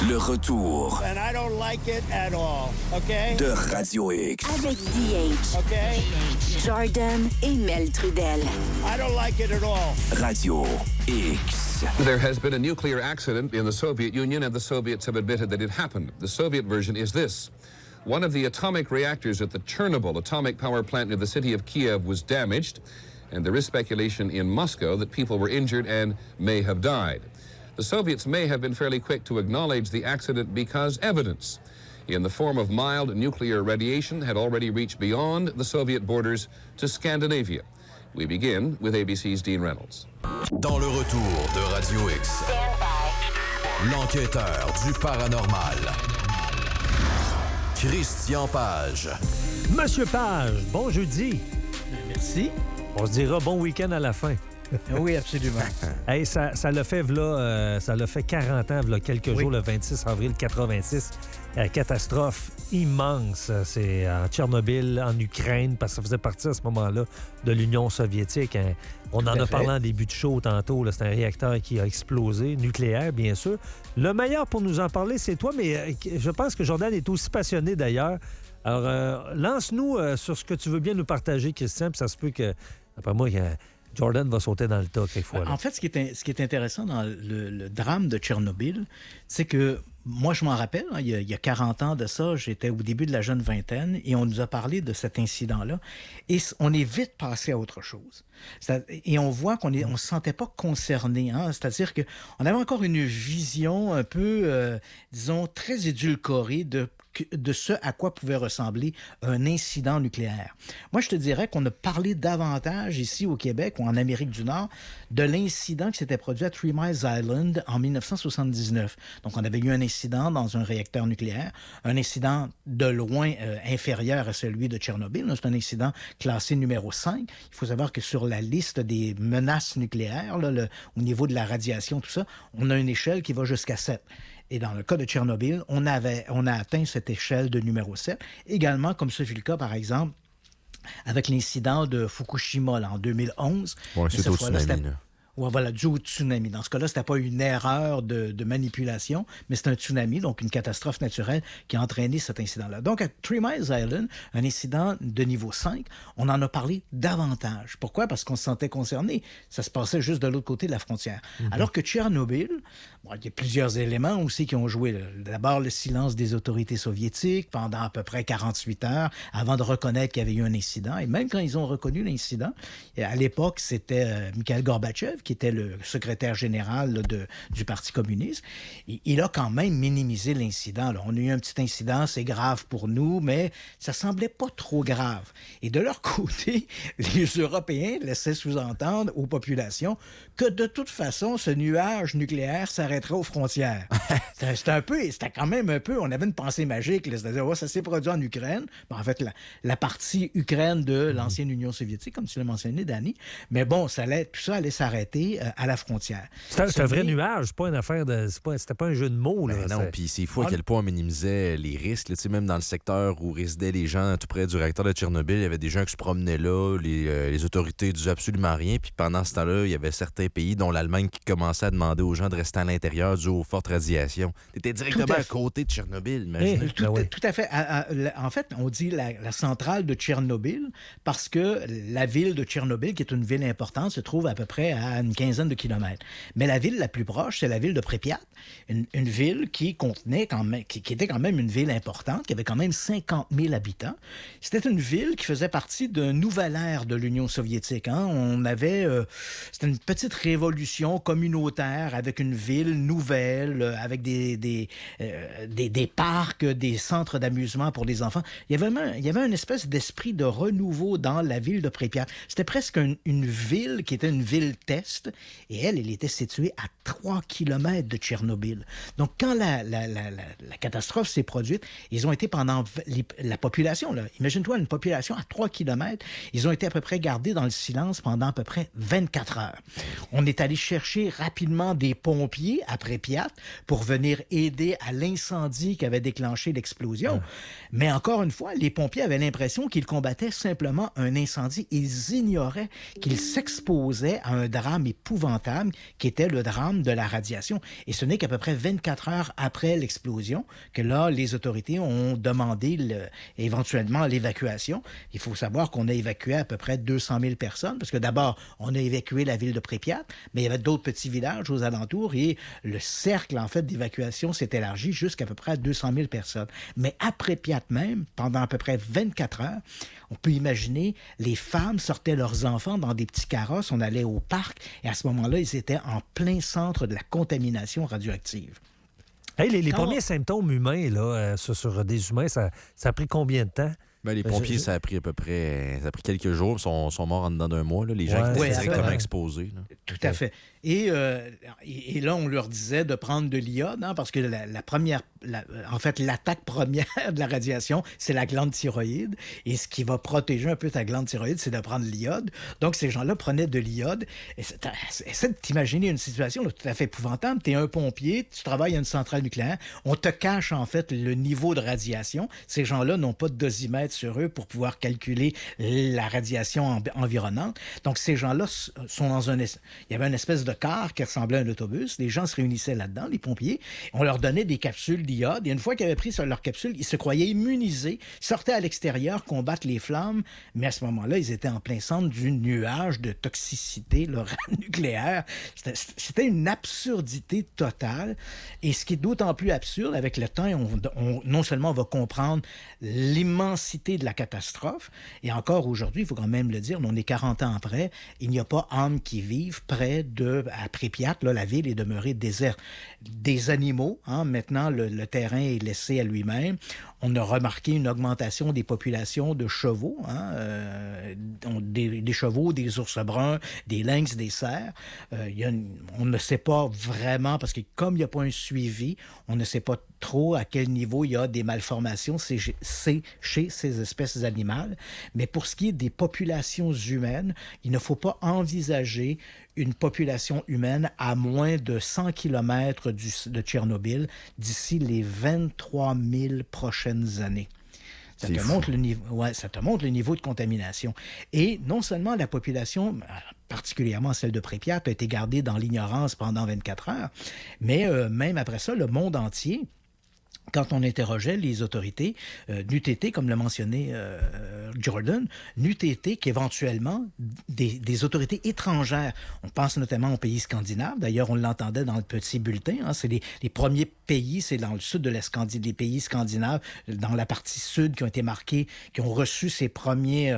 Le retour. And I don't like it at all, okay? De Radio X. Avec DH. Okay? Jordan et Mel Trudel. I don't like it at all. Radio X. There has been a nuclear accident in the Soviet Union, and the Soviets have admitted that it happened. The Soviet version is this. One of the atomic reactors at the Chernobyl atomic power plant near the city of Kiev was damaged, and there is speculation in Moscow that people were injured and may have died. The Soviets may have been fairly quick to acknowledge the accident because evidence, in the form of mild nuclear radiation, had already reached beyond the Soviet borders to Scandinavia. We begin with ABC's Dean Reynolds. Dans le retour de Radio X, l'enquêteur du paranormal, Christian Page. Monsieur Page, bon jeudi. Merci. On se dira bon week-end à la fin. Oui, absolument. Hey, ça l'a fait, ça l'a fait 40 ans, quelques jours, le 26 avril 86. Catastrophe immense. C'est en Tchernobyl, en Ukraine, parce que ça faisait partie à ce moment-là de l'Union soviétique. On en a parlé en début de show tantôt. C'est un réacteur qui a explosé, nucléaire, bien sûr. Le meilleur pour nous en parler, c'est toi, mais je pense que Jordan est aussi passionné d'ailleurs. Alors, lance-nous sur ce que tu veux bien nous partager, Christian, puis ça se peut que, après moi, Jordan va sauter dans le tas quelquefois. En fait, ce qui est intéressant dans le drame de Tchernobyl, c'est que moi, je m'en rappelle, il y a 40 ans de ça, j'étais au début de la jeune vingtaine et on nous a parlé de cet incident-là et on est vite passé à autre chose. Et on voit qu'on ne se sentait pas concerné. Hein? C'est-à-dire qu'on avait encore une vision un peu, disons, très édulcorée de ce à quoi pouvait ressembler un incident nucléaire. Moi, je te dirais qu'on a parlé davantage ici au Québec ou en Amérique du Nord de l'incident qui s'était produit à Three Mile Island en 1979. Donc, on avait eu un incident dans un réacteur nucléaire, un incident de loin inférieur à celui de Tchernobyl. C'est un incident classé numéro 5. Il faut savoir que sur la liste des menaces nucléaires, là, au niveau de la radiation, tout ça, on a une échelle qui va jusqu'à 7. Et dans le cas de Tchernobyl, on a atteint cette échelle de numéro 7. Également, comme ce fut le cas, par exemple, avec l'incident de Fukushima là, en 2011. Oui, c'est au tsunami. Ouais, voilà, dû au tsunami. Dans ce cas-là, c'était pas une erreur de manipulation, mais c'est un tsunami, donc une catastrophe naturelle qui a entraîné cet incident-là. Donc, à Three Mile Island, un incident de niveau 5, on en a parlé davantage. Pourquoi? Parce qu'on se sentait concerné. Ça se passait juste de l'autre côté de la frontière. Alors que Tchernobyl, il y a plusieurs éléments aussi qui ont joué. D'abord, le silence des autorités soviétiques pendant à peu près 48 heures avant de reconnaître qu'il y avait eu un incident. Et même quand ils ont reconnu l'incident, à l'époque, c'était Mikhail Gorbatchev, qui était le secrétaire général là, du Parti communiste. Il a quand même minimisé l'incident. Là. On a eu un petit incident, c'est grave pour nous, mais ça semblait pas trop grave. Et de leur côté, les Européens laissaient sous-entendre aux populations que de toute façon, ce nuage nucléaire s'arrêterait aux frontières. C'était quand même un peu, on avait une pensée magique, là, c'est-à-dire, ça s'est produit en Ukraine. Bon, en fait, la partie Ukraine de l'ancienne Union soviétique, comme tu l'as mentionné, Danny. Mais bon, tout ça allait s'arrêter à la frontière. C'est un vrai nuage, c'est pas une affaire de... C'était pas un jeu de mots. Là, non, puis c'est fou à quel point on minimisait les risques. Là, même dans le secteur où résidaient les gens tout près du réacteur de Tchernobyl, il y avait des gens qui se promenaient là, les autorités disaient absolument rien, puis pendant ce temps-là, il y avait certains pays, dont l'Allemagne, qui commençaient à demander aux gens de rester à l'intérieur dû aux fortes radiations. T'étais directement à côté de Tchernobyl, imagine. Tout à fait. En fait, on dit la centrale de Tchernobyl parce que la ville de Tchernobyl, qui est une ville importante, se trouve à peu près à une quinzaine de kilomètres. Mais la ville la plus proche, c'est la ville de Pripyat, une ville qui contenait quand même, qui était quand même une ville importante, qui avait quand même 50 000 habitants. C'était une ville qui faisait partie d'un nouvel ère de l'Union soviétique. Hein. On avait, c'était une petite révolution communautaire avec une ville nouvelle, avec des parcs, des centres d'amusement pour les enfants. Il y avait une espèce d'esprit de renouveau dans la ville de Pripyat. C'était presque une ville qui était une ville test, et elle était située à 3 kilomètres de Tchernobyl. Donc, quand la catastrophe s'est produite, ils ont été pendant... La population, là, imagine-toi une population à 3 kilomètres, ils ont été à peu près gardés dans le silence pendant à peu près 24 heures. On est allé chercher rapidement des pompiers à Pripyat pour venir aider à l'incendie qui avait déclenché l'explosion. Mais encore une fois, les pompiers avaient l'impression qu'ils combattaient simplement un incendie. Ils ignoraient qu'ils s'exposaient à un drame épouvantable qui était le drame de la radiation. Et ce n'est qu'à peu près 24 heures après l'explosion que là, les autorités ont demandé éventuellement l'évacuation. Il faut savoir qu'on a évacué à peu près 200 000 personnes parce que d'abord, on a évacué la ville de Pripyat, mais il y avait d'autres petits villages aux alentours et le cercle, en fait, d'évacuation s'est élargi jusqu'à peu près 200 000 personnes. Mais à Pripyat même, pendant à peu près 24 heures, on peut imaginer, les femmes sortaient leurs enfants dans des petits carrosses, on allait au parc et à ce moment-là, ils étaient en plein centre de la contamination radioactive. Hey, les premiers symptômes humains là, sur des humains, ça a pris combien de temps? Ben, les pompiers, ça a pris à peu près quelques jours. Ils sont morts en dedans d'un mois. Là. Les gens étaient directement exposés. Là. Tout à fait. Et là, on leur disait de prendre de l'iode, hein, parce que l'attaque première de la radiation, c'est la glande thyroïde. Et ce qui va protéger un peu ta glande thyroïde, c'est de prendre l'iode. Donc, ces gens-là prenaient de l'iode. Essaie de t'imaginer une situation là, tout à fait épouvantable. Tu es un pompier, tu travailles à une centrale nucléaire. On te cache, en fait, le niveau de radiation. Ces gens-là n'ont pas de dosimètre sur eux pour pouvoir calculer la radiation environnante. Donc, ces gens-là sont dans il y avait une espèce de car qui ressemblait à un autobus. Les gens se réunissaient là-dedans, les pompiers. On leur donnait des capsules d'iode. Et une fois qu'ils avaient pris sur leur capsule, ils se croyaient immunisés, sortaient à l'extérieur, combattre les flammes. Mais à ce moment-là, ils étaient en plein centre du nuage de toxicité nucléaire. C'était une absurdité totale. Et ce qui est d'autant plus absurde, avec le temps, non seulement on va comprendre l'immensité de la catastrophe, et encore aujourd'hui, il faut quand même le dire, on est 40 ans après, il n'y a pas âme qui vive près à Pripyat, là, la ville est demeurée déserte. Des animaux, hein, maintenant, le terrain est laissé à lui-même. On a remarqué une augmentation des populations de chevaux, hein, des chevaux, des ours bruns, des lynx, des cerfs. On ne sait pas vraiment, parce que comme il n'y a pas un suivi, on ne sait pas trop à quel niveau il y a des malformations chez ces espèces animales. Mais pour ce qui est des populations humaines, il ne faut pas envisager une population humaine à moins de 100 km de Tchernobyl d'ici les 23 000 prochaines années. Ça te montre le niveau de contamination. Et non seulement la population, particulièrement celle de Pripyat, a été gardée dans l'ignorance pendant 24 heures, mais même après ça, le monde entier, quand on interrogeait les autorités, n'eût été, comme l'a mentionné Jordan, n'eût été qu'éventuellement des autorités étrangères. On pense notamment aux pays scandinaves. D'ailleurs, on l'entendait dans le petit bulletin. Hein, c'est les premiers pays, c'est dans le sud de les pays scandinaves, dans la partie sud, qui ont été marqués, qui ont reçu ces premiers...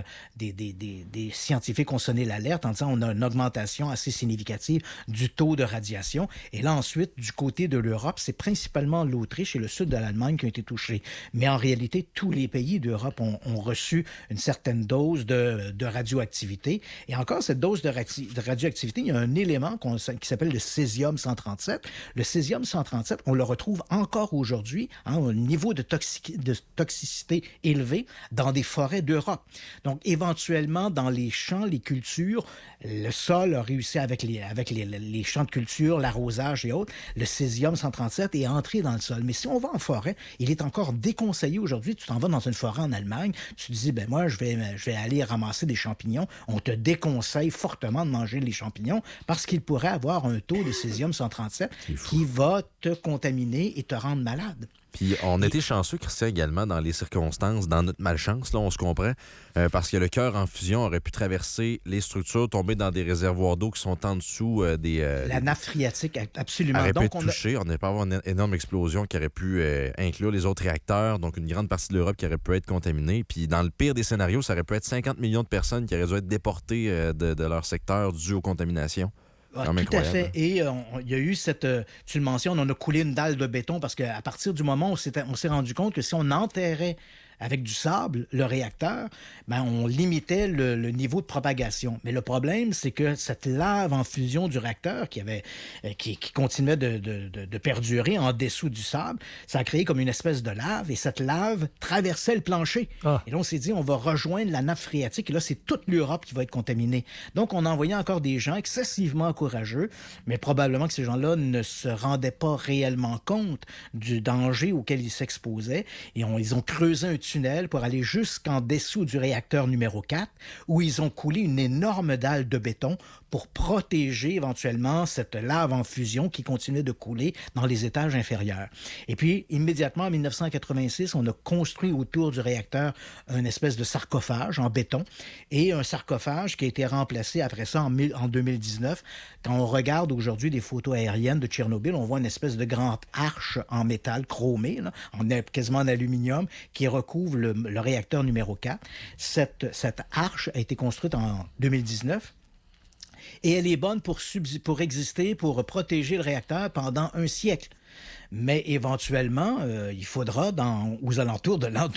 des scientifiques ont sonné l'alerte en disant on a une augmentation assez significative du taux de radiation. Et là, ensuite, du côté de l'Europe, c'est principalement l'Autriche et le sud de l'Allemagne qui ont été touchés. Mais en réalité, tous les pays d'Europe ont reçu une certaine dose de radioactivité. Et encore, cette dose de radioactivité, il y a un élément qui s'appelle le césium-137. Le césium-137, on le retrouve encore aujourd'hui, hein, au niveau de toxicité élevé dans des forêts d'Europe. Donc, éventuellement, dans les champs, les cultures, le sol a réussi avec les champs de culture, l'arrosage et autres, le césium-137 est entré dans le sol. Mais si on va en forêt, il est encore déconseillé aujourd'hui. Tu t'en vas dans une forêt en Allemagne, tu te dis, ben moi, je vais aller ramasser des champignons. On te déconseille fortement de manger les champignons parce qu'il pourrait avoir un taux de césium-137 qui va te contaminer et te rendre malade. Puis on était chanceux, Christian, également, dans les circonstances, dans notre malchance, là, on se comprend, parce que le cœur en fusion aurait pu traverser les structures, tomber dans des réservoirs d'eau qui sont en dessous La nappe phréatique, absolument. Aurait pu être touché, on n'aurait pas avoir une énorme explosion qui aurait pu inclure les autres réacteurs, donc une grande partie de l'Europe qui aurait pu être contaminée. Puis dans le pire des scénarios, ça aurait pu être 50 millions de personnes qui auraient dû être déportées de leur secteur dû aux contaminations. Ah, tout à fait. Et il y a eu tu le mentionnes, on a coulé une dalle de béton parce qu'à partir du moment où on s'est rendu compte que si on enterrait avec du sable, le réacteur, on limitait le niveau de propagation. Mais le problème, c'est que cette lave en fusion du réacteur qui continuait de perdurer en dessous du sable, ça a créé comme une espèce de lave et cette lave traversait le plancher. Et là, on s'est dit, on va rejoindre la nappe phréatique et là, c'est toute l'Europe qui va être contaminée. Donc, on a envoyé encore des gens excessivement courageux, mais probablement que ces gens-là ne se rendaient pas réellement compte du danger auquel ils s'exposaient et ils ont creusé un tunnel pour aller jusqu'en dessous du réacteur numéro 4 où ils ont coulé une énorme dalle de béton pour protéger éventuellement cette lave en fusion qui continuait de couler dans les étages inférieurs. Et puis, immédiatement, en 1986, on a construit autour du réacteur une espèce de sarcophage en béton et un sarcophage qui a été remplacé après ça en 2019. Quand on regarde aujourd'hui des photos aériennes de Tchernobyl, on voit une espèce de grande arche en métal chromé, là, quasiment en aluminium, qui recouvre le réacteur numéro 4. Cette arche a été construite en 2019. Et elle est bonne pour exister, pour protéger le réacteur pendant un siècle. Mais éventuellement, il faudra, aux alentours de l'an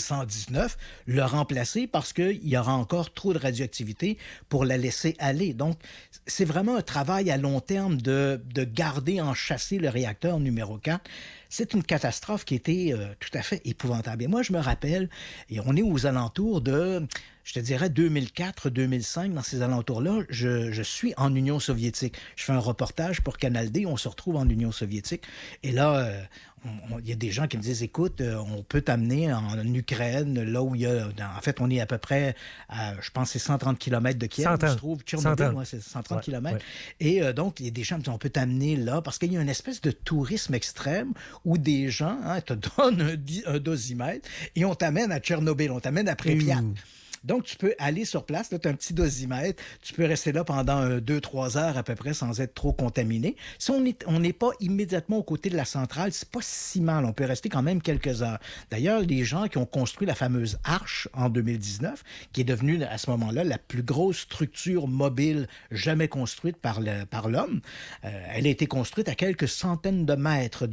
2119, le remplacer parce qu'il y aura encore trop de radioactivité pour la laisser aller. Donc, c'est vraiment un travail à long terme de garder enchâssé le réacteur numéro 4. C'est une catastrophe qui était tout à fait épouvantable. Et moi, je me rappelle, et on est aux alentours de, je te dirais, 2004-2005, dans ces alentours-là, je suis en Union soviétique. Je fais un reportage pour Canal D, on se retrouve en Union soviétique. Et là, il y a des gens qui me disent, écoute, on peut t'amener en Ukraine, là où il y a... En fait, on est à peu près, je pense, c'est 130 km de Kiev, où se trouve Tchernobyl, c'est 130 km. Ouais. Et donc, il y a des gens qui disent, on peut t'amener là, parce qu'il y a une espèce de tourisme extrême où des gens te donnent un dosimètre et on t'amène à Tchernobyl, on t'amène à Pripyat. Donc, tu peux aller sur place, là, tu as un petit dosimètre, tu peux rester là pendant 2-3 heures à peu près sans être trop contaminé. Si on n'est pas immédiatement aux côtés de la centrale, c'est pas si mal, on peut rester quand même quelques heures. D'ailleurs, les gens qui ont construit la fameuse arche en 2019, qui est devenue à ce moment-là la plus grosse structure mobile jamais construite par l'homme, elle a été construite à quelques centaines de mètres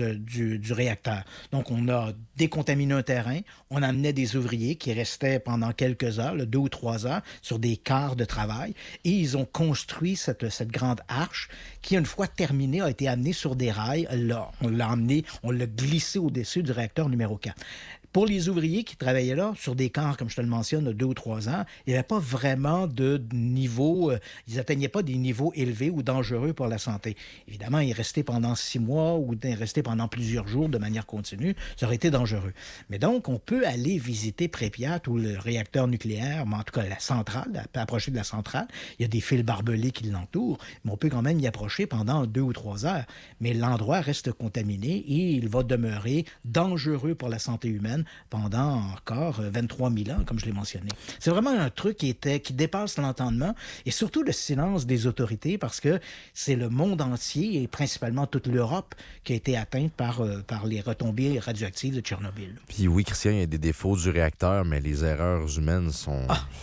du réacteur. Donc, on a décontaminé un terrain, on amenait des ouvriers qui restaient pendant quelques heures, 2 ou 3 heures, sur des quarts de travail. Et ils ont construit cette grande arche qui, une fois terminée, a été amenée sur des rails. On l'a glissé au-dessus du réacteur numéro 4. Pour les ouvriers qui travaillaient là, sur des quarts, comme je te le mentionne, de 2 ou 3 ans, il n'y avait pas vraiment de niveau... ils n'atteignaient pas des niveaux élevés ou dangereux pour la santé. Évidemment, ils restaient pendant 6 mois ou ils restaient pendant plusieurs jours de manière continue. Ça aurait été dangereux. Mais donc, on peut aller visiter Pripyat ou le réacteur nucléaire, mais en tout cas la centrale, approcher de la centrale. Il y a des fils barbelés qui l'entourent, mais on peut quand même y approcher pendant 2 ou 3 heures. Mais l'endroit reste contaminé et il va demeurer dangereux pour la santé humaine pendant encore 23 000 ans, comme je l'ai mentionné. C'est vraiment un truc qui dépasse l'entendement et surtout le silence des autorités parce que c'est le monde entier et principalement toute l'Europe qui a été atteinte par les retombées radioactives de Tchernobyl. Puis oui, Christian, il y a des défauts du réacteur, mais les erreurs humaines sont...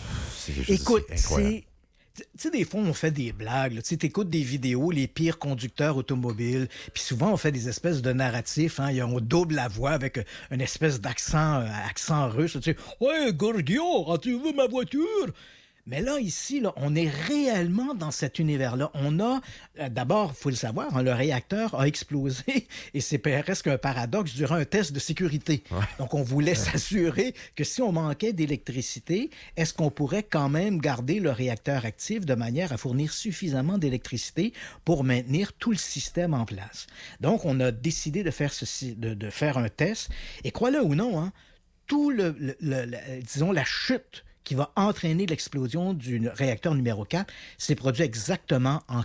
Écoute, c'est incroyable. Tu sais, des fois, on fait des blagues. Tu écoutes des vidéos, les pires conducteurs automobiles, puis souvent, on fait des espèces de narratifs. On double la voix avec une espèce d'accent russe. Tu sais, « Ouais, Gorgio, as-tu vu ma voiture? » Mais là, ici, on est réellement dans cet univers-là. On a, d'abord, il faut le savoir, le réacteur a explosé et c'est presque un paradoxe durant un test de sécurité. Ouais. Donc, on voulait s'assurer que si on manquait d'électricité, est-ce qu'on pourrait quand même garder le réacteur actif de manière à fournir suffisamment d'électricité pour maintenir tout le système en place. Donc, on a décidé de faire de faire un test. Et crois-le ou non, tout disons, la chute qui va entraîner l'explosion du réacteur numéro 4, s'est produit exactement en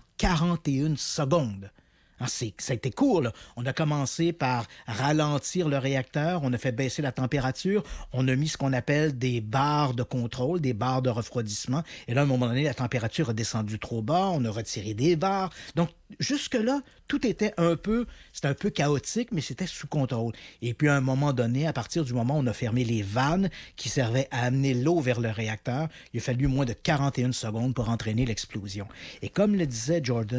41 secondes. Ça a été court, là. On a commencé par ralentir le réacteur, on a fait baisser la température, on a mis ce qu'on appelle des barres de contrôle, des barres de refroidissement. Et là, à un moment donné, la température a descendu trop bas, on a retiré des barres. Donc, jusque-là, tout était c'était un peu chaotique, mais c'était sous contrôle. Et puis, à un moment donné, à partir du moment où on a fermé les vannes qui servaient à amener l'eau vers le réacteur, il a fallu moins de 41 secondes pour entraîner l'explosion. Et comme le disait Jordan,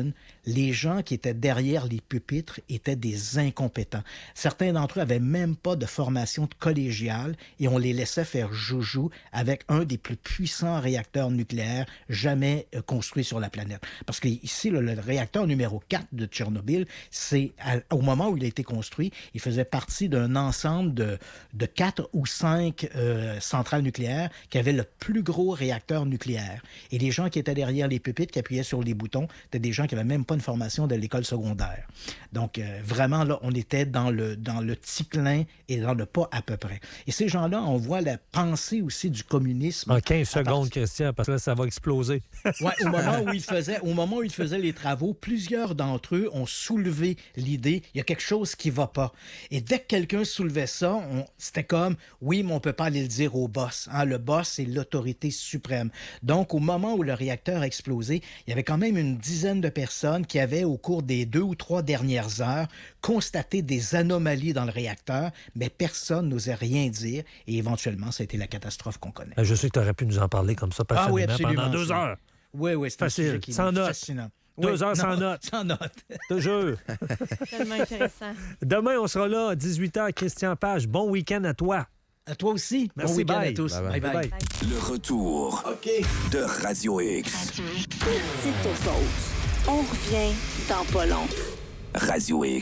les gens qui étaient derrière les pupitres étaient des incompétents. Certains d'entre eux avaient même pas de formation collégiale et on les laissait faire joujou avec un des plus puissants réacteurs nucléaires jamais construits sur la planète. Parce que ici, le réacteur numéro 4 de Tchernobyl, au moment où il a été construit, il faisait partie d'un ensemble de 4 ou 5 centrales nucléaires qui avaient le plus gros réacteur nucléaire. Et les gens qui étaient derrière les pupitres, qui appuyaient sur les boutons, c'était des gens qui n'avaient même pas une formation de l'école secondaire. Donc, vraiment, là, on était dans le petit-clin et dans le pas à peu près. Et ces gens-là, on voit la pensée aussi du communisme. En 15 secondes, Christian, parce que là, ça va exploser. Oui, au moment où ils faisaient les travaux, plusieurs d'entre eux ont soulevé l'idée, il y a quelque chose qui ne va pas. Et dès que quelqu'un soulevait ça, c'était comme, oui, mais on ne peut pas aller le dire au boss. Hein? Le boss, c'est l'autorité suprême. Donc, au moment où le réacteur a explosé, il y avait quand même une dizaine de personnes qui avaient, au cours des 2 ou 3 dernières heures, constaté des anomalies dans le réacteur, mais personne n'osait rien dire. Et éventuellement, ça a été la catastrophe qu'on connaît. Je sais que tu aurais pu nous en parler comme ça passionnément pendant 2 heures. Oui, c'est facile, un sujet qui est sans note. fascinant. 2 heures sans note. Sans note. Je te jure. Tellement intéressant. Demain, on sera là à 18h. Christian Page, bon week-end à toi. À toi aussi. Merci, bon week-end bye. à tous. Bye bye. Le retour de Radio X. Petite pause. On revient dans pas long. Radio X.